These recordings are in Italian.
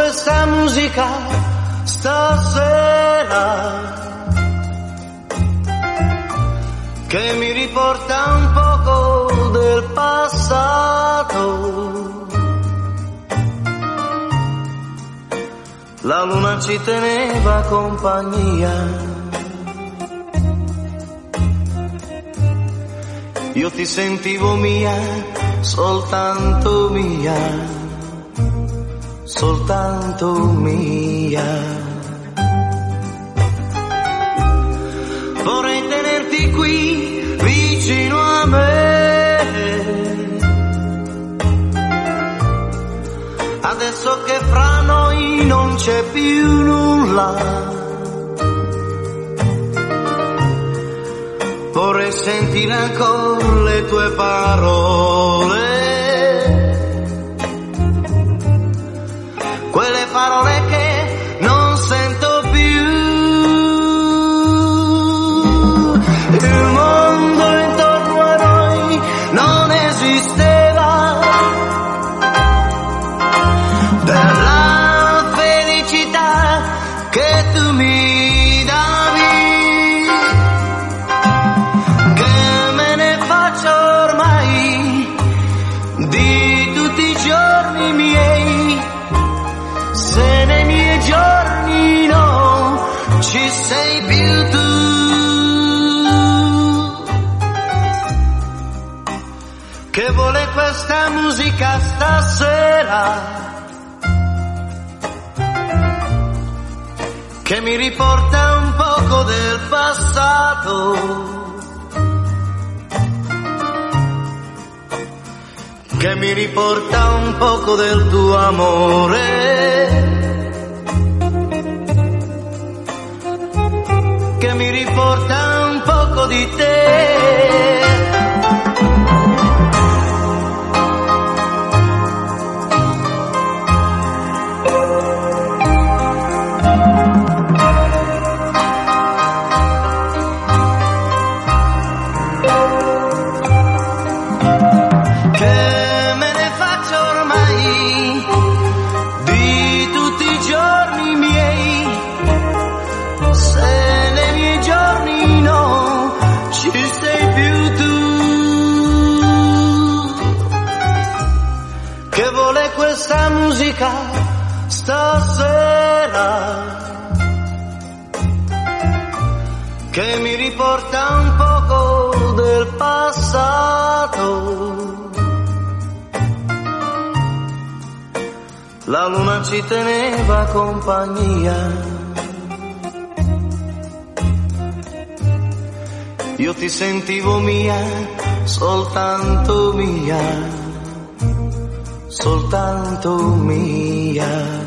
questa musica stasera che mi riporta un poco del passato. La luna ci teneva compagnia, io ti sentivo mia, soltanto mia, soltanto mia. Vorrei tenerti qui vicino a me, adesso che fra noi non c'è più nulla. Vorrei sentire ancora le tue parole, quelle parole che non sento più. Il mondo intorno a noi non esisteva, per la felicità che tu mi davi, che me ne faccio ormai di tutti i giorni miei, se nei miei giorni no ci sei più tu. Che vuole questa musica stasera, che mi riporta un poco del passato, che mi riporta un poco del tuo amore, che mi riporta un poco di te. Questa musica stasera che mi riporta un poco del passato. La luna ci teneva compagnia, io ti sentivo mia, soltanto mia, soltanto mia.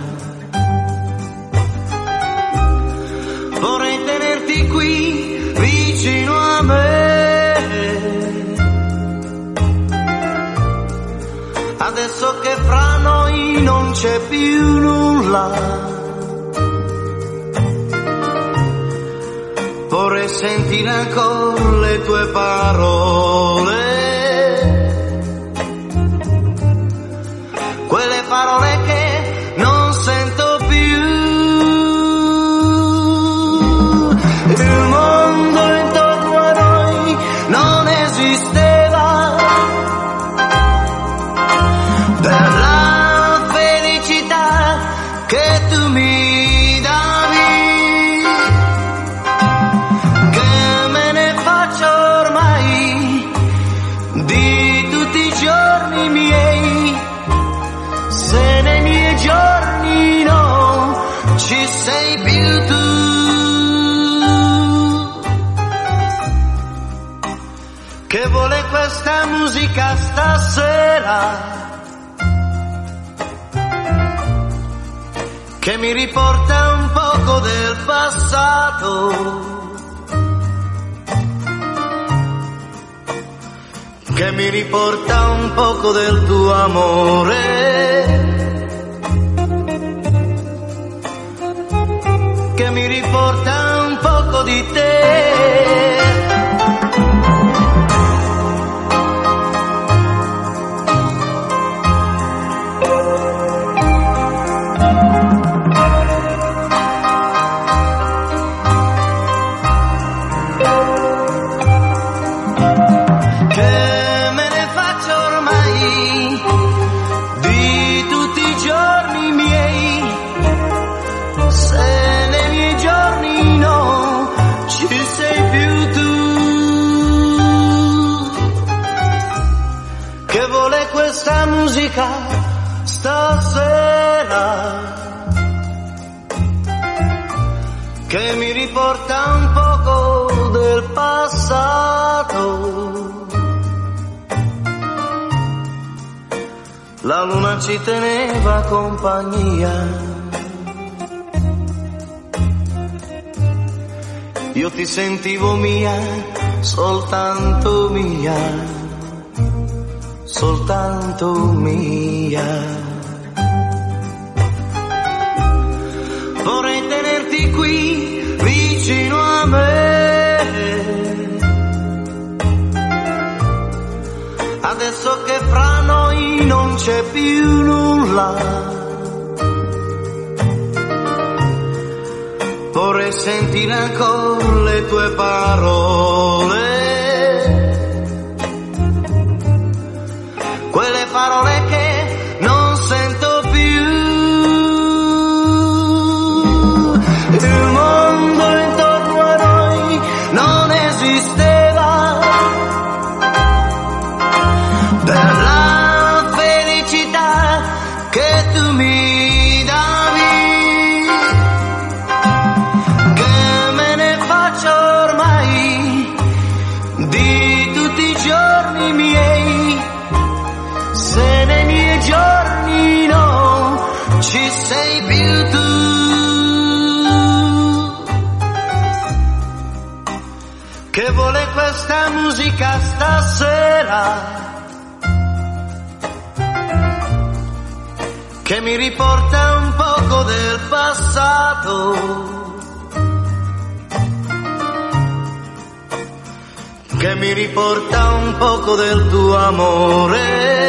Vorrei tenerti qui vicino a me, adesso che fra noi non c'è più nulla. Vorrei sentire ancora le tue parole, quelle parole che non sento più. Il mondo intorno a noi non esisteva, per la felicità che tu mi davi, che me ne faccio ormai di tutti i giorni miei, se nei miei giorni no ci sei più tu. Che vuole questa musica stasera, che mi riporta un poco del passato, che mi riporta un poco del tuo amore, che mi riporta un poco di te. questa musica stasera che mi riporta un poco del passato. La luna ci teneva compagnia, io ti sentivo mia, soltanto mia, soltanto mia. Vorrei tenerti qui vicino a me, adesso che fra noi non c'è più nulla. Vorrei sentire ancora le tue parole, quelle parole che non sento più. Il mondo intorno a noi non esisteva, per la felicità che tu mi davi. Che me ne faccio ormai di tutti i giorni miei, se nei miei giorni no ci sei più tu. Che vuole questa musica stasera, che mi riporta un poco del passato, che mi riporta un poco del tuo amore,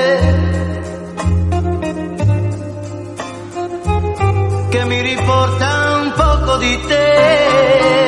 che mi riporta un poco di te.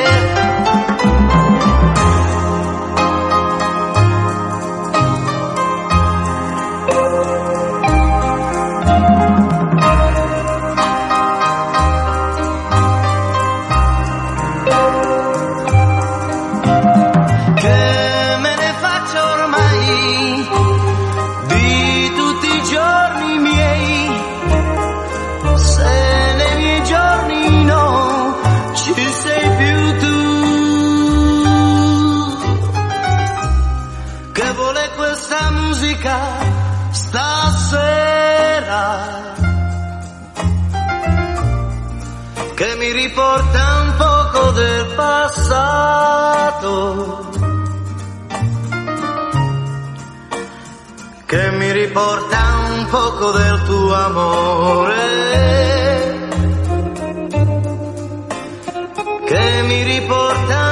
Stasera che mi riporta un poco del passato, che mi riporta un poco del tuo amore, che mi riporta